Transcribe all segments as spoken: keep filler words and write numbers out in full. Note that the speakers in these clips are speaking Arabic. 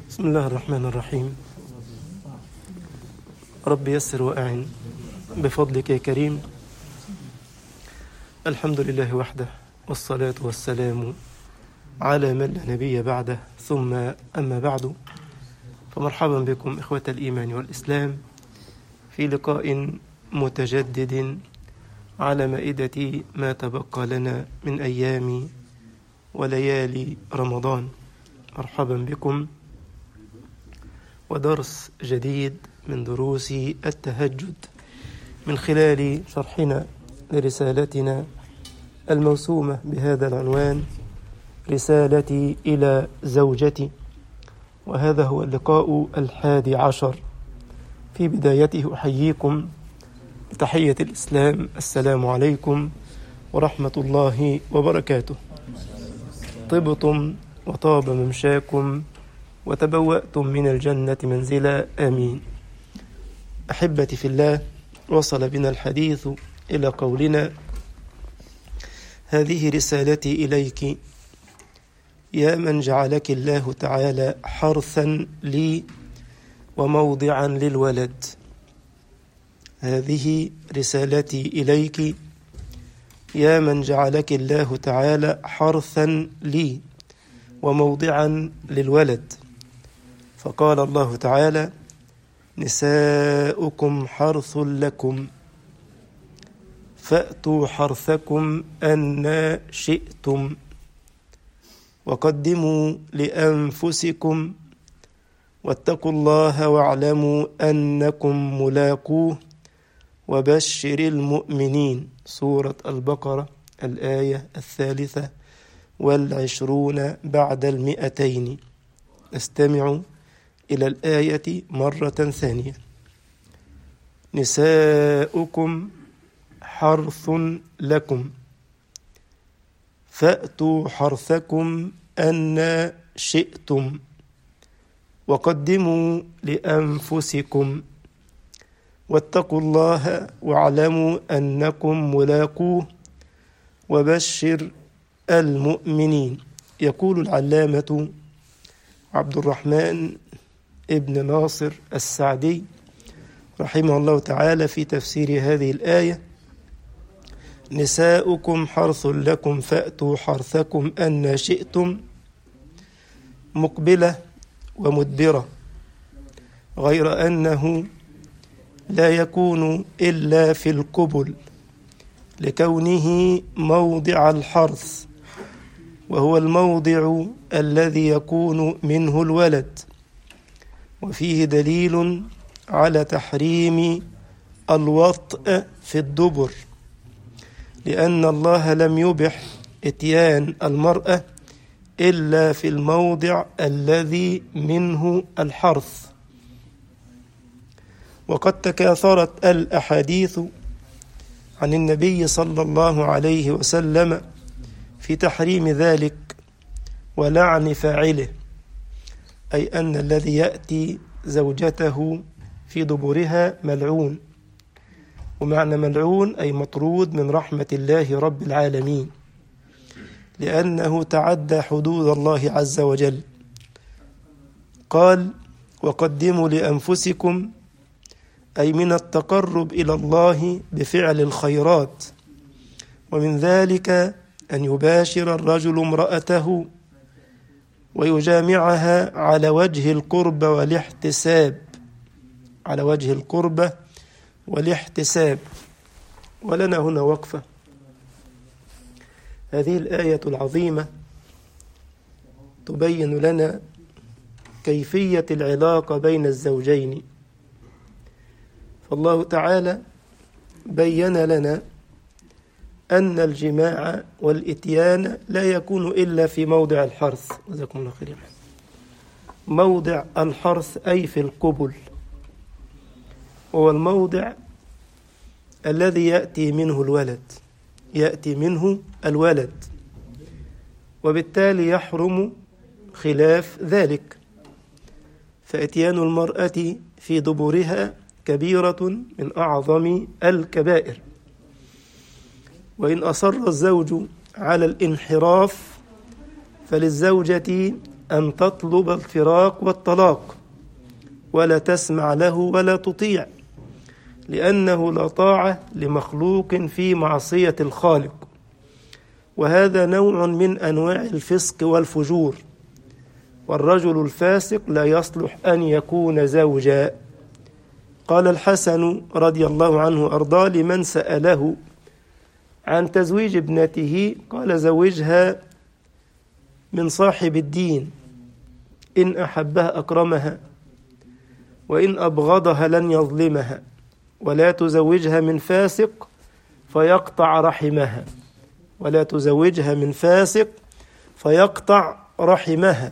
بسم الله الرحمن الرحيم. رب يسر وأعن بفضلك يا كريم. الحمد لله وحده، والصلاة والسلام على من لا نبي بعده، ثم أما بعد، فمرحبا بكم إخوة الإيمان والإسلام في لقاء متجدد على مائدة ما تبقى لنا من أيام وليالي رمضان. مرحبا بكم ودرس جديد من دروس التهجد من خلال شرحنا لرسالتنا الموسومة بهذا العنوان، رسالتي إلى زوجتي. وهذا هو اللقاء الحادي عشر. في بدايته أحييكم بتحية الإسلام، السلام عليكم ورحمة الله وبركاته. طبتم وطاب ممشاكم وتبوأتم من الجنة منزلا، آمين. أحبتي في الله، وصل بنا الحديث إلى قولنا: هذه رسالتي إليك يا من جعلك الله تعالى حرثا لي وموضعا للولد. هذه رسالتي إليك يا من جعلك الله تعالى حرثا لي وموضعا للولد. فقال الله تعالى: نساؤكم حرث لكم فأتوا حرثكم أن شئتم وقدموا لأنفسكم واتقوا الله واعلموا أنكم ملاقوه وبشر المؤمنين. سورة البقرة، الآية الثالثة والعشرون بعد المئتين. استمعوا إلى الآية مرة ثانية. نساؤكم حرث لكم فأتوا حرثكم أن شئتم وقدموا لأنفسكم واتقوا الله واعلموا أنكم ملاقوه وبشر المؤمنين. يقول العلامة عبد الرحمن ابن ناصر السعدي رحمه الله تعالى في تفسير هذه الآية: نساؤكم حرث لكم فأتوا حرثكم أن شئتم، مقبلة ومدبرة، غير أنه لا يكون إلا في القبل لكونه موضع الحرث، وهو الموضع الذي يكون منه الولد. وفيه دليل على تحريم الوطء في الدبر، لأن الله لم يبح إتيان المرأة إلا في الموضع الذي منه الحرث. وقد تكاثرت الأحاديث عن النبي صلى الله عليه وسلم في تحريم ذلك ولعن فاعله، أي أن الذي يأتي زوجته في دبرها ملعون. ومعنى ملعون أي مطرود من رحمة الله رب العالمين، لأنه تعدى حدود الله عز وجل. قال: وقدموا لأنفسكم، أي من التقرب إلى الله بفعل الخيرات. ومن ذلك أن يباشر الرجل امرأته ويجامعها على وجه القرب والاحتساب، على وجه القرب والاحتساب. ولنا هنا وقفة. هذه الآية العظيمة تبين لنا كيفية العلاقة بين الزوجين. فالله تعالى بين لنا أن الجماع والإتيان لا يكون إلا في موضع الحرث. جزاكم الله خيرا. موضع الحرث أي في القبل، وهو الموضع الذي يأتي منه الولد، يأتي منه الولد، وبالتالي يحرم خلاف ذلك. فإتيان المرأة في دبرها كبيرة من أعظم الكبائر. وإن أصر الزوج على الانحراف فللزوجة أن تطلب الفراق والطلاق ولا تسمع له ولا تطيع، لأنه لا طاعة لمخلوق في معصية الخالق، وهذا نوع من أنواع الفسق والفجور، والرجل الفاسق لا يصلح أن يكون زوجا. قال الحسن رضي الله عنه أرضاه لمن سأله عن تزويج ابنته، قال: زوجها من صاحب الدين، إن أحبها أكرمها، وإن أبغضها لن يظلمها، ولا تزوجها من فاسق فيقطع رحمها، ولا تزوجها من فاسق فيقطع رحمها.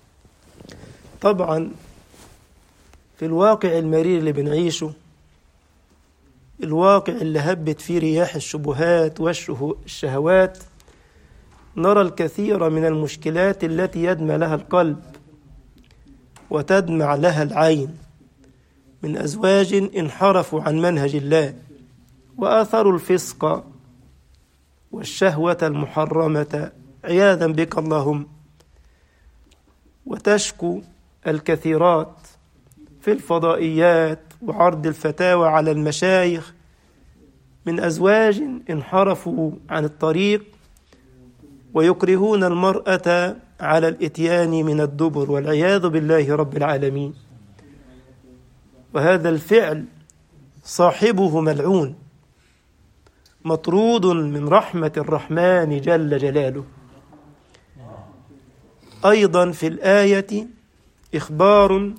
طبعا في الواقع المرير اللي بنعيشه، الواقع اللي هبت فيه رياح الشبهات والشهوات، نرى الكثير من المشكلات التي يدمى لها القلب وتدمع لها العين من أزواج انحرفوا عن منهج الله وآثروا الفسق والشهوة المحرمة عياذا بك اللهم. وتشكو الكثيرات في الفضائيات وعرض الفتاوى على المشايخ من أزواج انحرفوا عن الطريق ويكرهون المرأة على الإتيان من الدبر والعياذ بالله رب العالمين. وهذا الفعل صاحبه ملعون مطرود من رحمة الرحمن جل جلاله. أيضا في الآية إخبار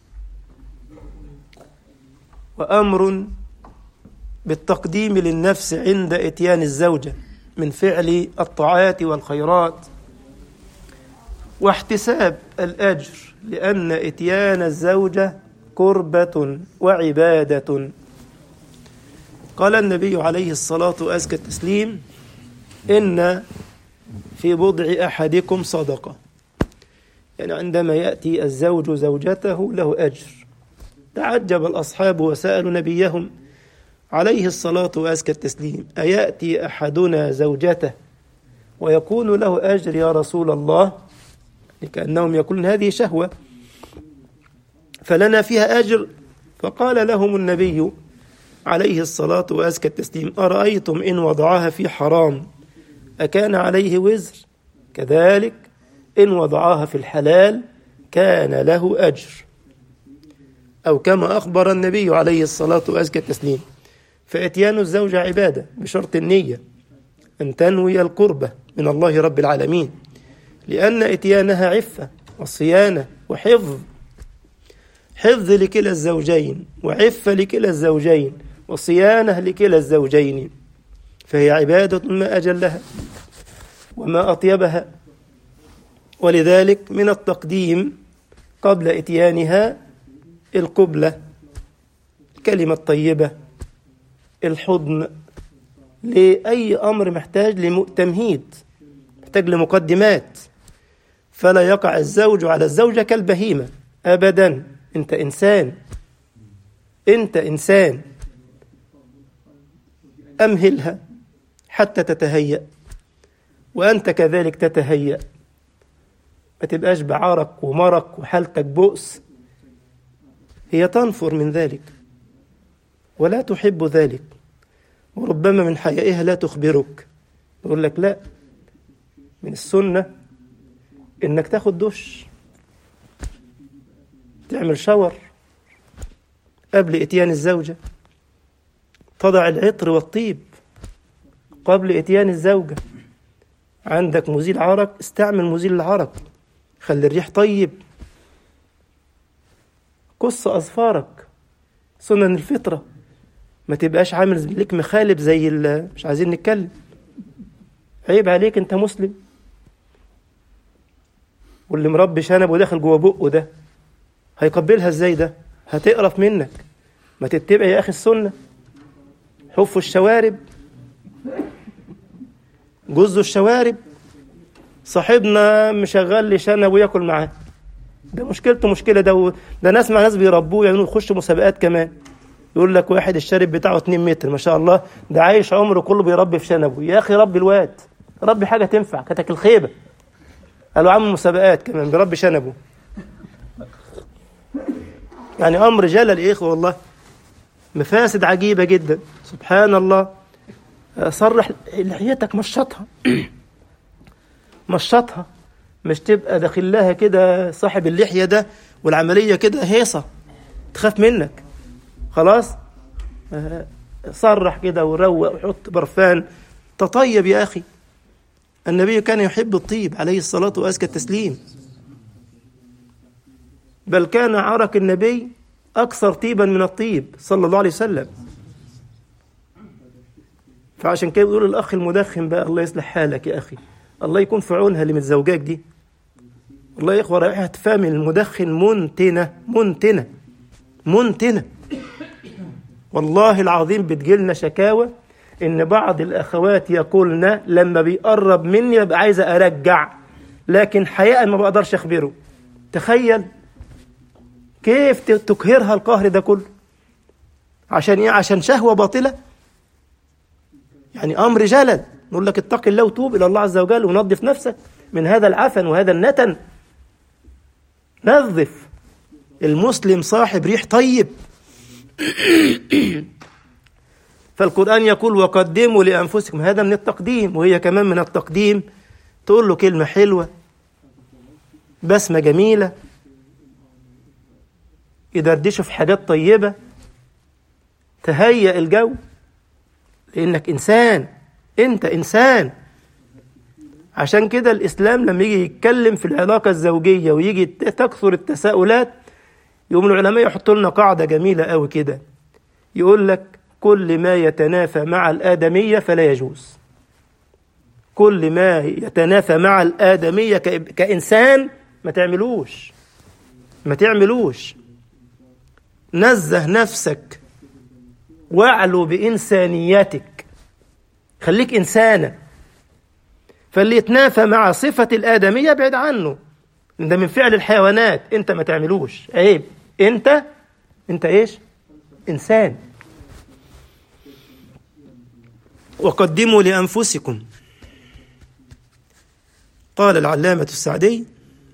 وأمر بالتقديم للنفس عند إتيان الزوجة من فعل الطاعات والخيرات واحتساب الأجر، لأن إتيان الزوجة قربة وعبادة. قال النبي عليه الصلاة وأزكى التسليم: إن في بضع أحدكم صدقة، يعني عندما يأتي الزوج زوجته له أجر. تعجب الأصحاب وسألوا نبيهم عليه الصلاة وأزكى التسليم: أيأتي أحدنا زوجته ويكون له أجر يا رسول الله؟ لكأنهم يقولون هذه شهوة فلنا فيها أجر. فقال لهم النبي عليه الصلاة وأزكى التسليم: أرأيتم إن وضعها في حرام أكان عليه وزر؟ كذلك إن وضعها في الحلال كان له أجر. أو كما أخبر النبي عليه الصلاة وأزكى التسليم: فإتيان الزوجة عبادة بشرط النية أن تنوي القربة من الله رب العالمين، لأن إتيانها عفة وصيانة وحفظ، حفظ لكلا الزوجين وعفة لكلا الزوجين وصيانة لكلا الزوجين، فهي عبادة ما أجلها وما أطيبها. ولذلك من التقديم قبل إتيانها القبلة، الكلمة الطيبة، الحضن، لأي أمر محتاج لتمهيد، محتاج لمقدمات، فلا يقع الزوج على الزوجة كالبهيمة أبدا. أنت إنسان، أنت إنسان، أمهلها حتى تتهيأ وأنت كذلك تتهيأ، ما تبقاش بعارك ومرك وحالتك بؤس. هي تنفر من ذلك ولا تحب ذلك، وربما من حيائها لا تخبرك، يقول لك لا، من السنة إنك تاخد دش، تعمل شاور قبل إتيان الزوجة، تضع العطر والطيب قبل إتيان الزوجة. عندك مزيل عرق، استعمل مزيل العرق، خلي الريح طيب، قص أظفارك، سنن الفطرة، ما تبقاش عامل لك مخالب زي مش عايزين نتكلم، عيب عليك، انت مسلم. واللي مربي شنب وداخل جوه بقه ده هيقبلها ازاي؟ ده هتقرف منك. ما تتبع يا اخي السنة. حفوا الشوارب، جزوا الشوارب. صاحبنا مشغل لي شنب وياكل معاه، ده مشكلته مشكلة. ده ده ناس مع ناس بيربوه، يعني يخشوا مسابقات كمان، يقول لك واحد الشارب بتاعه اتنين متر ما شاء الله، ده عايش عمره كله بيربي في شنبه. يا اخي ربي الواد، ربي حاجة تنفع، كتك الخيبة. قالوا عم مسابقات كمان برب شنبه. يعني أمر جلل يا إخوة والله، مفاسد عجيبة جدا. سبحان الله. صرح لحيتك، مشطها مشطها، مش تبقى داخل لها كده صاحب اللحية ده والعملية كده هيصة تخاف منك. خلاص صرح كده وروق وحط برفان، تطيب يا أخي. النبي كان يحب الطيب عليه الصلاة وأزكى التسليم، بل كان عرق النبي أكثر طيبا من الطيب صلى الله عليه وسلم. فعشان كده بيقول الأخ المدخن بقى الله يصلح حالك يا أخي، الله يكون في عونها اللي متزوجاك دي. والله يا إخوة رائحة فم المدخن منتنة منتنة منتنة. والله العظيم بتجيلنا شكاوى إن بعض الأخوات يقولنا لما بيقرب مني ببقى عايزة أرجع، لكن حقيقة ما بقدرش أخبره. تخيل كيف تقهرها القهر ده كله عشان إيه؟ عشان شهوة باطلة. يعني أمر جلل. نقول لك اتق الله وتوب إلى الله عز وجل ونظف نفسك من هذا العفن وهذا النتن. نظف. المسلم صاحب ريح طيب. فالقرآن يقول وقدموا لأنفسكم، هذا من التقديم، وهي كمان من التقديم. تقول له كلمة حلوة، بسمة جميلة، يدردشوا في حاجات طيبة، تهيئ الجو، لأنك إنسان، أنت إنسان. عشان كده الإسلام لما يجي يتكلم في العلاقة الزوجية ويجي تكثر التساؤلات، يقوم العلماء يحطوا لنا قاعدة جميلة قوي كده، يقول لك كل ما يتنافى مع الآدمية فلا يجوز. كل ما يتنافى مع الآدمية كإنسان ما تعملوش ما تعملوش نزه نفسك واعلو بإنسانيتك، خليك إنسانة. فاللي يتنافى مع صفة الآدمية ابعد عنه، ده من فعل الحيوانات، انت ما تعملوش، عيب. انت انت ايش؟ إنسان. وقدموا لأنفسكم. قال العلامة السعدي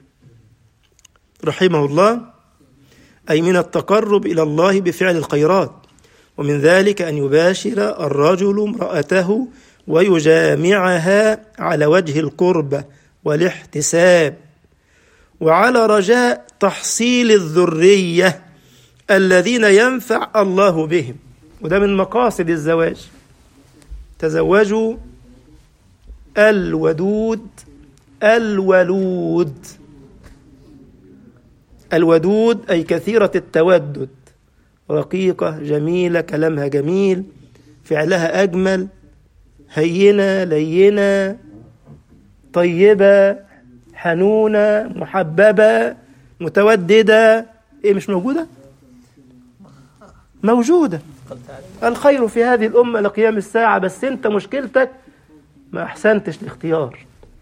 رحمه الله أي من التقرب إلى الله بفعل الخيرات، ومن ذلك أن يباشر الرجل امرأته ويجامعها على وجه القرب والاحتساب وعلى رجاء تحصيل الذرية الذين ينفع الله بهم. وده من مقاصد الزواج. تزوجوا الودود الولود. الودود أي كثيرة التودد، رقيقة جميلة، كلامها جميل، فعلها أجمل، هينة لينة طيبة حنونة محببة متوددة. إيه مش موجودة؟ موجودة. الخير في هذه الأمة لقيام الساعة، بس أنت مشكلتك ما أحسنتش الاختيار.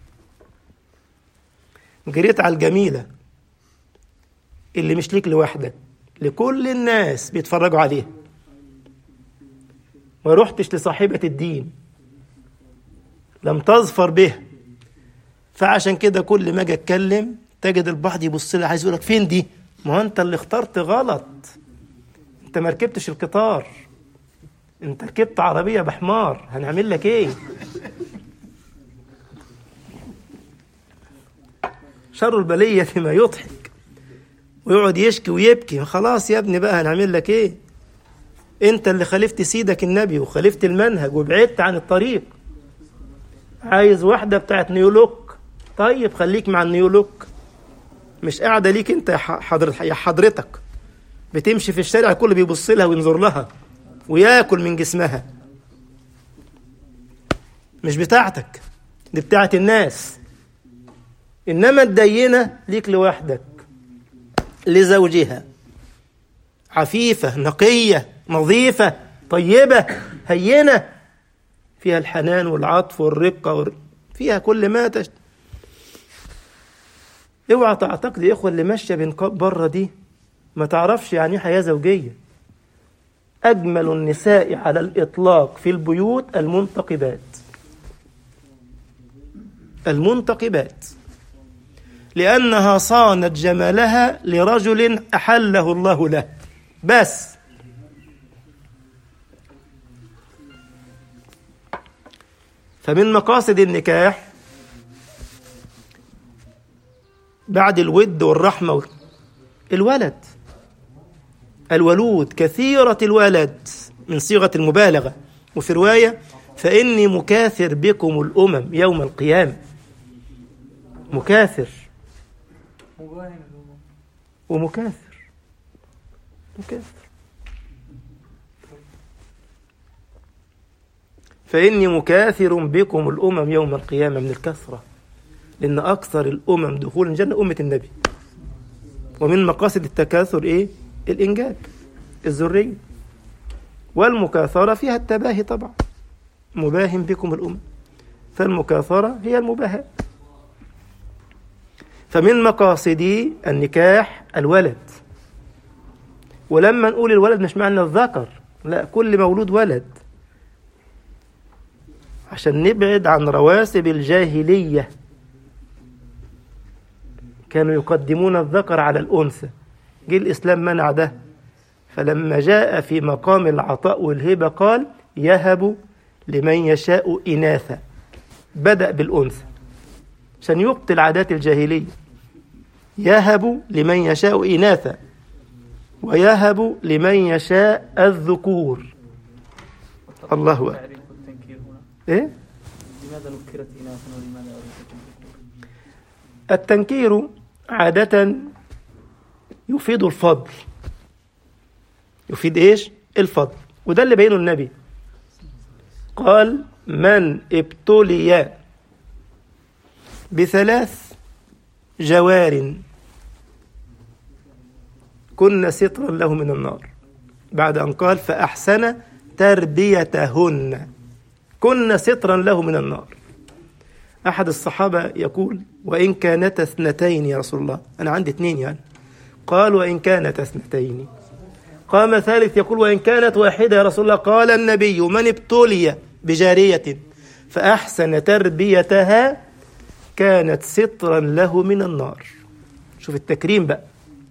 جريت على الجميلة اللي مش ليك لوحدك، لكل الناس بيتفرجوا عليها، ما رحتش لصاحبة الدين، لم تظفر به. فعشان كده كل ما اجي اتكلم تجد البعض يبص لي عايز يقول لك فين دي؟ ما هو انت اللي اخترت غلط، انت ما ركبتش القطار، انت ركبت عربية بحمار، هنعمل لك ايه؟ شر البلية ما يضحك ويقعد يشكي ويبكي. خلاص يا ابني بقى هنعمل لك ايه؟ انت اللي خالفت سيدك النبي وخالفت المنهج وبعدت عن الطريق. عايز واحدة بتاعت نيولوك، طيب خليك مع النيولوك، مش قاعدة ليك انت يا حضرتك يا حضرتك بتمشي في الشارع كله بيبص لها وينظر لها وياكل من جسمها. مش بتاعتك، دي بتاعت الناس. إنما الدينة ليك لوحدك، لزوجها، عفيفة نقية نظيفة طيبة هينة، فيها الحنان والعطف والرقة والر... فيها كل ما تشت. اوعى تعتقد يا اخوة اللي ماشية بين بره دي ما تعرفش يعني حياة زوجية. أجمل النساء على الإطلاق في البيوت المنتقبات. المنتقبات لأنها صانت جمالها لرجل أحله الله له بس. فمن مقاصد النكاح بعد الود والرحمة الولد، الولود كثيرة الولد من صيغة المبالغة. وفي رواية فإني مكاثر بكم الأمم يوم القيامة. مكاثر ومكاثر مكاثر فإني مكاثر بكم الأمم يوم القيامة من الكثرة، لأن أكثر الأمم دخول الجنة أمة النبي. ومن مقاصد التكاثر إيه؟ الإنجاب الذرية. والمكاثرة فيها التباهي طبعا، مباهم بكم الأمم، فالمكاثرة هي المباهاة. فمن مقاصد النكاح الولد. ولما نقول الولد مش معنى الذكر، لا، كل مولود ولد، عشان نبعد عن رواسب الجاهلية. كانوا يقدمون الذكر على الأنثى، جه الإسلام منع ده. فلما جاء في مقام العطاء والهبة قال يهب لمن يشاء إناثا، بدأ بالأنثى عشان يبطل عادات الجاهلية. يهب لمن يشاء إناثا ويهب لمن يشاء الذكور. الله أكبر. إيه؟ لماذا نكرت إناثا ولماذا أريد؟ التنكير عادة يفيد الفضل، يفيد إيش؟ الفضل. وده اللي بينه النبي، قال من ابتلي بثلاث جوار كن سترا له من النار، بعد أن قال فأحسن تربيتهن كن سترا له من النار. أحد الصحابة يقول وإن كانت اثنتين يا رسول الله، أنا عندي اثنين يعني. قال وإن كانت اثنتين. قام ثالث يقول وإن كانت واحدة يا رسول الله. قال النبي من ابتلي بجارية فأحسن تربيتها كانت سترا له من النار. شوف التكريم بقى.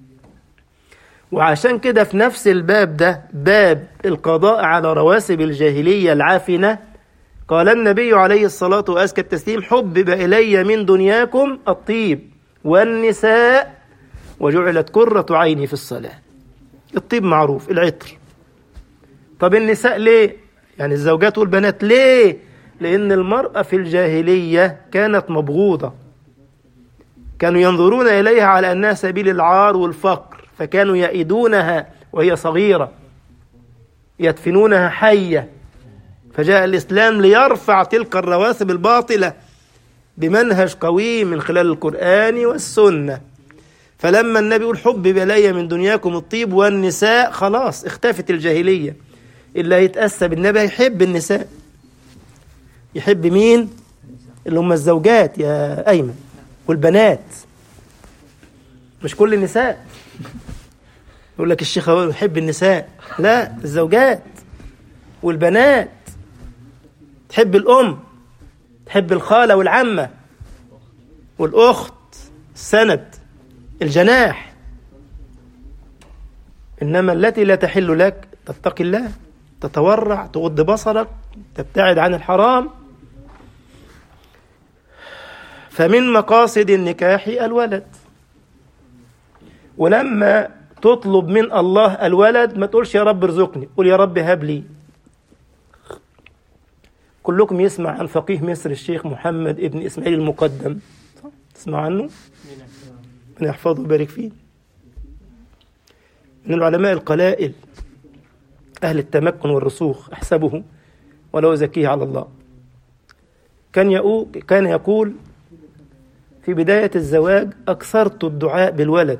وعشان كده في نفس الباب ده، باب القضاء على رواسب الجاهلية العافنة، قال النبي عليه الصلاة وأزكى التسليم حبب إلي من دنياكم الطيب والنساء وجعلت قرة عيني في الصلاة. الطيب معروف، العطر. طب النساء ليه؟ يعني الزوجات والبنات ليه؟ لأن المرأة في الجاهلية كانت مبغوضة، كانوا ينظرون إليها على أنها سبيل العار والفقر، فكانوا يئدونها وهي صغيرة، يدفنونها حية. فجاء الإسلام ليرفع تلك الرواسب الباطلة بمنهج قوي من خلال القرآن والسنة. فلما النبي يقول حبب إلي من دنياكم الطيب والنساء، خلاص اختفت الجاهلية. اللي هيتأسى بالنبي يحب النساء. يحب مين؟ اللي هم الزوجات يا أيمن، والبنات، مش كل النساء. يقول لك الشيخ يحب النساء، لا، الزوجات والبنات. تحب الأم، تحب الخالة والعمة والأخت، السند، الجناح. إنما التي لا تحل لك تتقي الله، تتورع، تغض بصرك، تبتعد عن الحرام. فمن مقاصد النكاح الولد. ولما تطلب من الله الولد ما تقولش يا رب ارزقني، قول يا رب هب لي. كلكم يسمع عن فقيه مصر الشيخ محمد ابن إسماعيل المقدم، تسمع عنه؟ من يحفظه ويبارك فيه. من العلماء القلائل أهل التمكن والرسوخ أحسبه ولو زكيه على الله. كان يقول, كان يقول في بداية الزواج أكثرت الدعاء بالولد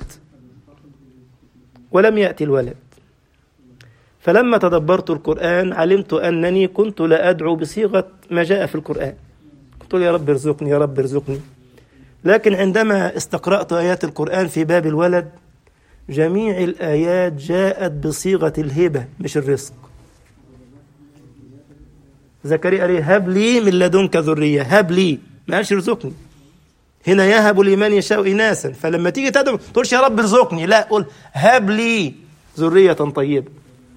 ولم يأتي الولد، فلما تدبرت القرآن علمت أنني كنت لا أدعو بصيغة ما جاء في القرآن، قلت يا رب ارزقني يا رب ارزقني. لكن عندما استقرأت آيات القرآن في باب الولد، جميع الآيات جاءت بصيغة الهبة مش الرزق. زكريا قال هب لي من لدنك ذرية، هب لي، ما قالش ارزقني. هنا يهب لمن يشاء إناثا، فلما تيجي تدعو تقولش يا رب ارزقني، لا، قول هب لي ذرية طيبة،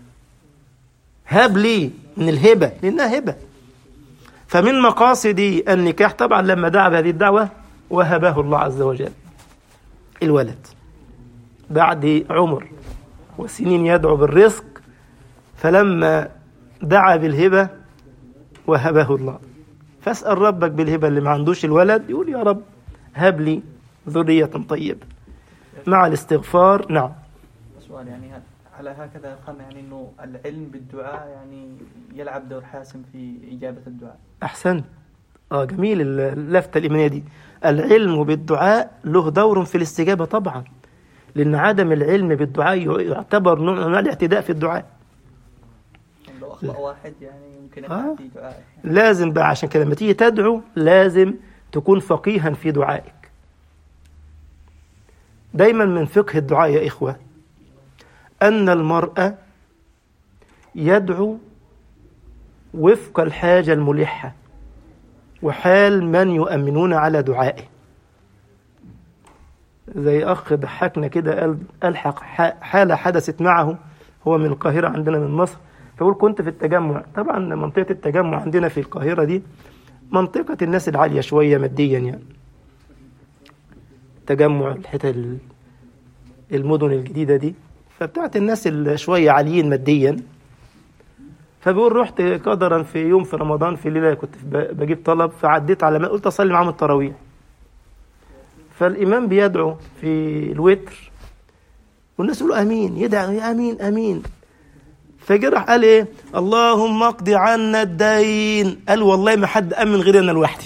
هب لي من الهبة لأنها هبة. فمن مقاصد النكاح طبعا لما دعا بهذه الدعوة وهبه الله عز وجل الولد بعد عمر وسنين يدعو بالرزق، فلما دعا بالهبة وهبه الله. فاسأل ربك بالهبة اللي ما عندوش الولد، يقول يا رب هب لي ذرية طيبة مع الاستغفار. نعم. سؤال يعني على هكذا قام يعني إنه العلم بالدعاء يعني يلعب دور حاسم في إجابة الدعاء. أحسنت. آه جميل اللفتة الإيمانية دي. العلم بالدعاء له دور في الاستجابة طبعا، لأن عدم العلم بالدعاء يعتبر نوع من الاعتداء في الدعاء. لو أخطأ واحد يعني يمكن أن آه. في دعاء. لازم بقى عشان كده لما تيجي تدعو لازم تكون فقيها في دعائك. دايما من فقه الدعاء يا إخوة أن المرء يدعو وفق الحاجة الملحة وحال من يؤمنون على دعائه. زي أخ ضحكنا كده قال ألحق حالة حدثت معه، هو من القاهرة عندنا من مصر، فقول كنت في التجمع. طبعا منطقة التجمع عندنا في القاهرة دي منطقة الناس العالية شوية ماديا، يعني تجمع الحتة المدن الجديدة دي فبتاعت الناس شوية عاليين ماديا. فبقول رحت قدرا في يوم في رمضان في ليلة كنت بجيب طلب، فعديت على ما قلت أصلي معهم التراويح، فالإمام بيدعو في الوتر والناس يقولوا أمين، يدعو أمين أمين. فجي راح قال إيه اللهم اقضي عنا الدين. قال والله ما حد أمن غير أنا لوحدي.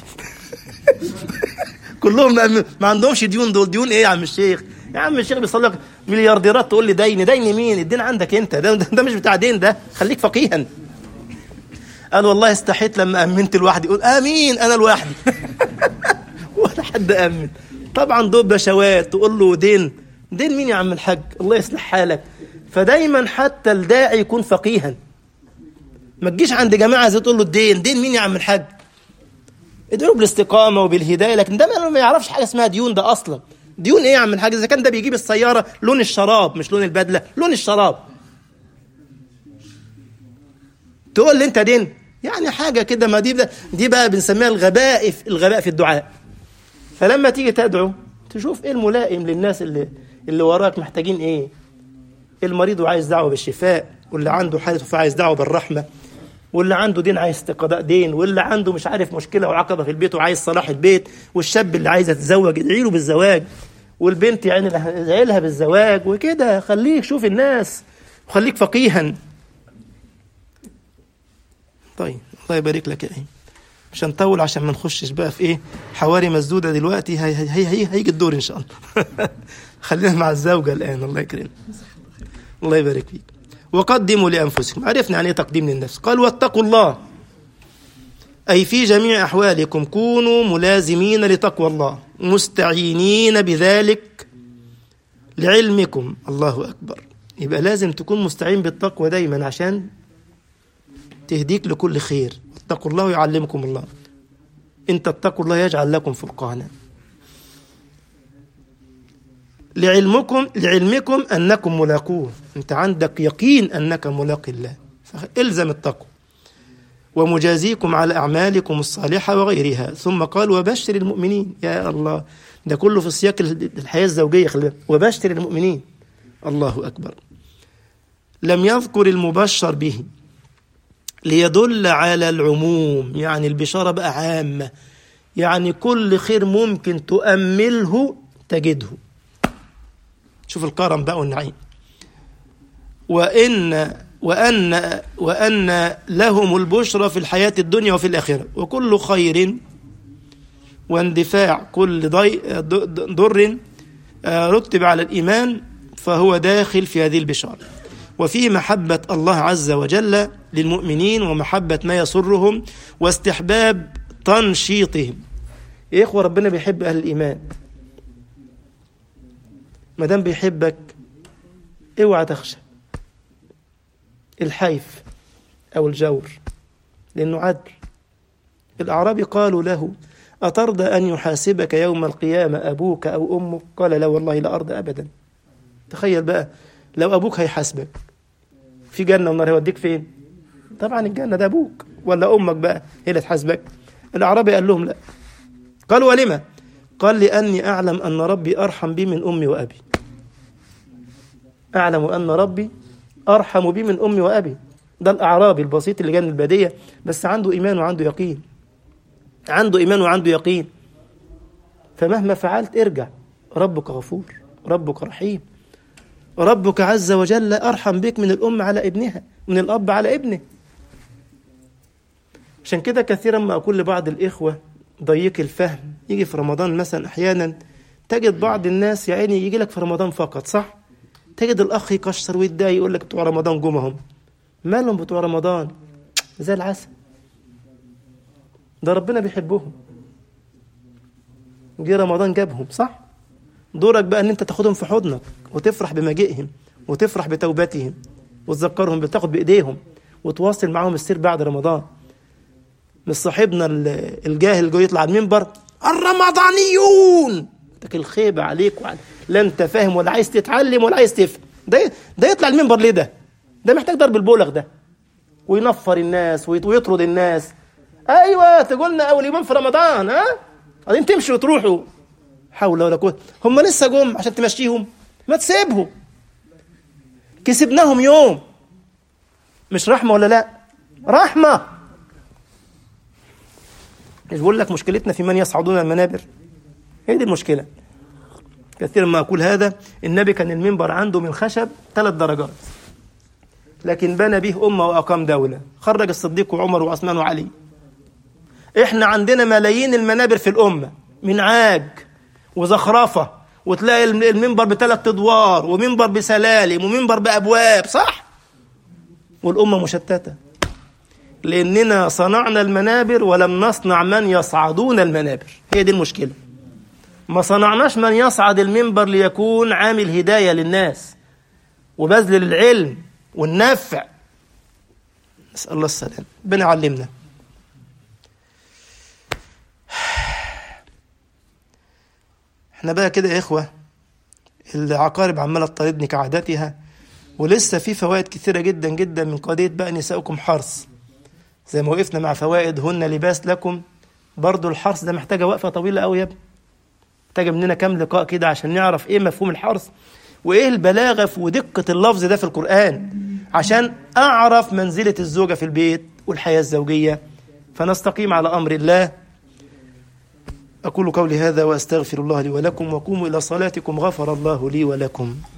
كلهم أمن. ما عندهمش ديون. دول ديون إيه يا عم الشيخ؟ يا عم الشيخ بيصلي لك مليارديرات تقول لي دين دين مين؟ الدين عندك أنت، ده, ده مش بتاع دين، ده خليك فقيها. قال والله استحيت لما أمنت لوحدي. يقول آمين أنا لوحدي. ولا حد أمن. طبعا دول بشوات تقول له دين دين مين يا عم الحاج؟ الله يصلح حالك. فدايما حتى الداعي يكون فقيها، ما تجيش عند جماعة زي تقول له الدين دين مين يا عم الحاج؟ ادعوا بالاستقامة وبالهداية، لكن ده ما يعرفش حاجة اسمها ديون. ده أصلا ديون إيه يا عم الحاج؟ إذا كان ده بيجيب السيارة لون الشراب مش لون البدلة، لون الشراب، تقول لي أنت دين؟ يعني حاجة كده. ما دي دي بقى بنسميها الغباء الغباء في الدعاء. فلما تيجي تدعو تشوف إيه الملائم للناس اللي اللي وراك محتاجين إيه. المريض عايز دعوة بالشفاء، واللي عنده حالة فعايز دعوة بالرحمة، واللي عنده دين عايز استقضاء دين، واللي عنده مش عارف مشكلة وعقبة في البيت وعايز صلاح البيت، والشاب اللي عايز يتزوج ادعي له بالزواج، والبنت يعني ادعي لها بالزواج وكده. خليك شوف الناس وخليك فقيها. طيب الله يبارك لك يا ايه، مش هنطول عشان ما نخشش بقى في ايه حواري مسدودة دلوقتي. هي هي هي هيجي الدور ان شاء الله. خلينا مع الزوجة الآن. الله يكرمك. الله يبارك فيك. وقدموا لأنفسكم. عرفنا يعني ايه تقديم للنفس. قال واتقوا الله، أي في جميع أحوالكم كونوا ملازمين لتقوى الله مستعينين بذلك لعلمكم. الله أكبر. يبقى لازم تكون مستعين بالتقوى دايما عشان تهديك لكل خير. اتقوا الله يعلمكم الله. إن تتقوا الله يجعل لكم فرقانا. لعلمكم لعلمكم أنكم ملاقوه. أنت عندك يقين أنك ملاق الله، فإلزم التقوى. ومجازيكم على أعمالكم الصالحة وغيرها. ثم قال وبشر المؤمنين. يا الله، ده كله في سياق الحياة الزوجية. خلي وبشر المؤمنين. الله أكبر. لم يذكر المبشر به ليدل على العموم، يعني البشارة بقى عامة، يعني كل خير ممكن تؤمله تجده. شوف الكرم بقى والنعيم. وإن وأن وأن لهم البشرى في الحياة الدنيا وفي الآخرة، وكل خير واندفاع كل ضر رتب على الإيمان فهو داخل في هذه البشارة. وفي محبة الله عز وجل للمؤمنين ومحبة ما يسرهم واستحباب تنشيطهم. يا إخوة ربنا بيحب أهل الإيمان. ما دام بيحبك اوعى تخشى الحيف أو الجور، لأنه عدل. الأعرابي قالوا له أترضى أن يحاسبك يوم القيامة أبوك أو أمك؟ قال لا والله لا أرضى أبدا. تخيل بقى لو أبوك هيحاسبك في جنة ونار، هيوديك فين؟ طبعا الجنة، ده أبوك. ولا أمك بقى هي اللي تحاسبك؟ الأعرابي قال لهم لا. قالوا ولما؟ قال لأني أعلم أن ربي أرحم بي من أمي وأبي. أعلم أن ربي أرحم بي من أمي وأبي. ده الأعرابي البسيط اللي جاء من البادية، بس عنده إيمان وعنده يقين، عنده إيمان وعنده يقين. فمهما فعلت ارجع، ربك غفور، ربك رحيم، ربك عز وجل أرحم بك من الأم على ابنها، من الأب على ابنه. عشان كده كثيرا ما أقول لبعض الإخوة ضيق الفهم، يجي في رمضان مثلا أحيانا تجد بعض الناس يا عيني يجي لك في رمضان فقط، صح؟ تجد الأخ يكشر ويتضايق يقول لك بتوع رمضان جمهم، مالهم بتوع رمضان؟ زي العسل، ده ربنا بيحبهم، جه رمضان جابهم، صح؟ دورك بقى ان انت تاخدهم في حضنك وتفرح بمجيئهم وتفرح بتوبتهم وتذكرهم، بتاخد بايديهم وتواصل معاهم السير بعد رمضان. مش صاحبنا الجاهل جاي يطلع على المنبر الرمضانيون، تك الخيبه عليك وعلى لا انت فاهم ولا عايز تتعلم ولا عايز تفهم. ده ده يطلع المنبر ليه؟ ده ده محتاج ضرب البولغ ده، وينفر الناس ويطرد الناس. ايوه تقولنا اول يومين في رمضان، ها بعدين تمشوا وتروحوا، حول ولا قوه. هم لسه جم عشان تمشيهم؟ ما تسيبهم، كسبناهم يوم. مش رحمه ولا لا؟ رحمه. مش بقول لك مشكلتنا في من يصعدون المنابر؟ هي دي المشكله. كثيرا ما اقول هذا. النبي كان المنبر عنده من خشب ثلاث درجات، لكن بنى به امه واقام دوله، خرج الصديق وعمر وعثمان وعلي. احنا عندنا ملايين المنابر في الامه من عاج وزخرفه، وتلاقي المنبر بثلاث ادوار ومنبر بسلالم ومنبر بابواب، صح؟ والامه مشتته لاننا صنعنا المنابر ولم نصنع من يصعدون المنابر. هي دي المشكله. ما صنعناش من يصعد المنبر ليكون عامل هدايه للناس وبذل العلم والنفع. نسال الله السلام، ربنا يعلمنا. احنا بقى كده يا اخوه، العقارب عماله تطاردني كعادتها، ولسه في فوائد كثيره جدا جدا من قضيه بقى نساؤكم حرث. زي ما وقفنا مع فوائد هن لباس لكم، برضو الحرث ده محتاجه وقفه طويله قوي يا ابني، محتاجه مننا كام لقاء كده عشان نعرف ايه مفهوم الحرث وايه البلاغه ودقه اللفظ ده في القران، عشان اعرف منزله الزوجه في البيت والحياه الزوجيه، فنستقيم على امر الله. أقول قولي هذا وأستغفر الله لي ولكم، وقوموا إلى صلاتكم غفر الله لي ولكم.